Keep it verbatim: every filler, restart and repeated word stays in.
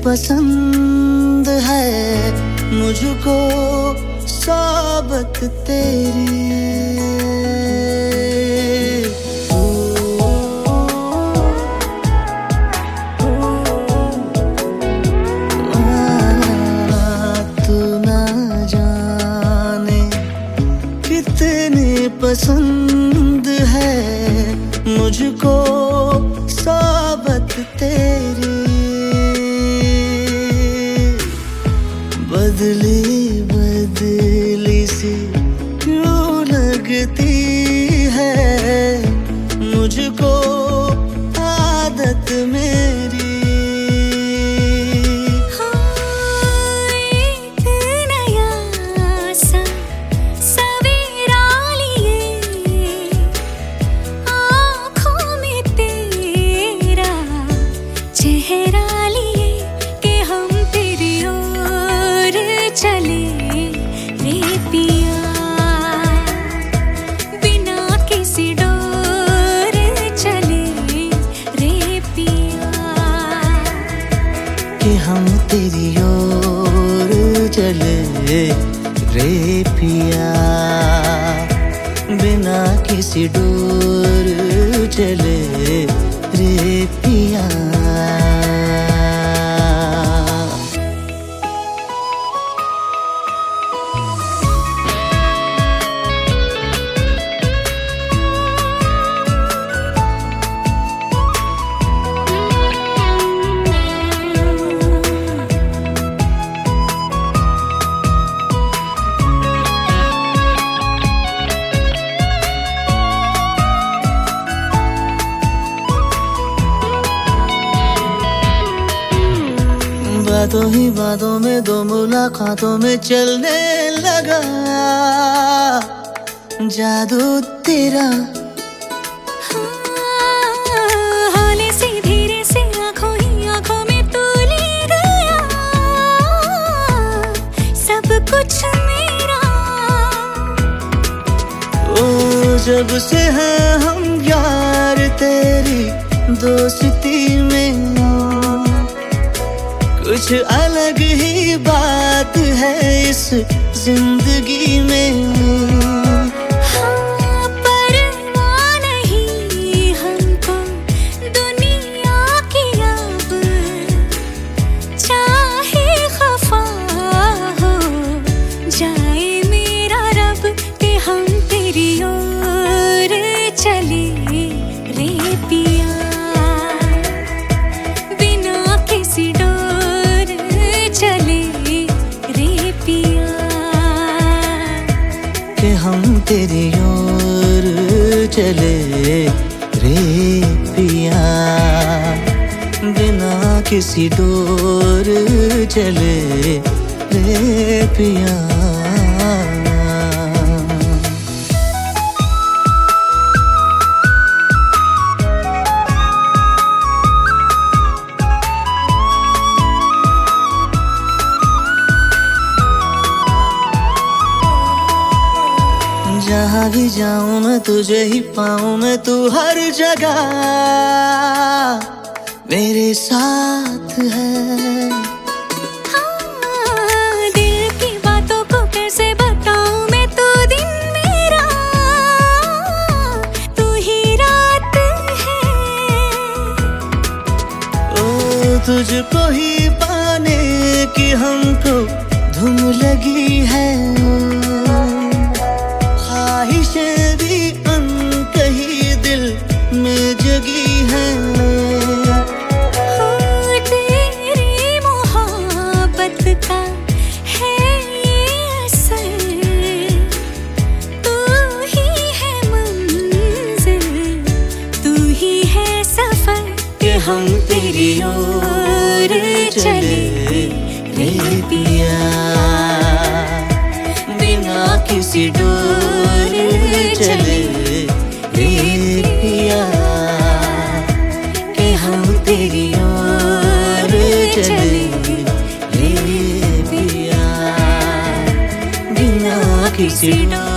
पसंद है मुझको सोबत तेरी। तू ना जाने कितनी पसंद है मुझको सोबत तेरी। बदली बदली सी क्यों लगती है मुझको आदत मेरी। कि हम तेरी ओर चले रे पिया, बिना किसी डोर चले रे पिया। बातों ही बातों में दो मुलाकातों में चलने लगा जादू तेरा। हाले से धीरे से आंखों ही आंखों में तू ले गया सब कुछ मेरा। ओ जब से हैं हम यार तेरी दोस्ती में कुछ अलग ही बात है इस जिंदगी में। हाँ, परवाह नहीं हमको दुनिया की अब, चाहे खफा हो जाए मेरा रब कि हम तेरी ओर चले रे पिया, बिना किसी कि हम तेरी ओर चले रे पिया, बिना किसी डोर चले रे पिया। जहाँ भी जाऊं मैं तुझे ही पाऊं मैं, तू हर जगह मेरे साथ है। हाँ, दिल की बातों को कैसे बताऊं मैं, तू दिन मेरा तू ही रात है। ओ तुझको ही पाने की हमको धुन लगी है, ख्वाहिशें भी अनकही दिल में जगी है। हाँ, तेरी मोहब्बत का है ये असर, तू ही है मंजिल तू ही है सफर कि हम तेरी ओर चले रे पिया, बिना किसी डोर चले रे पिया, कि हम तेरी ओर चले रे पिया, बिना किसी डोर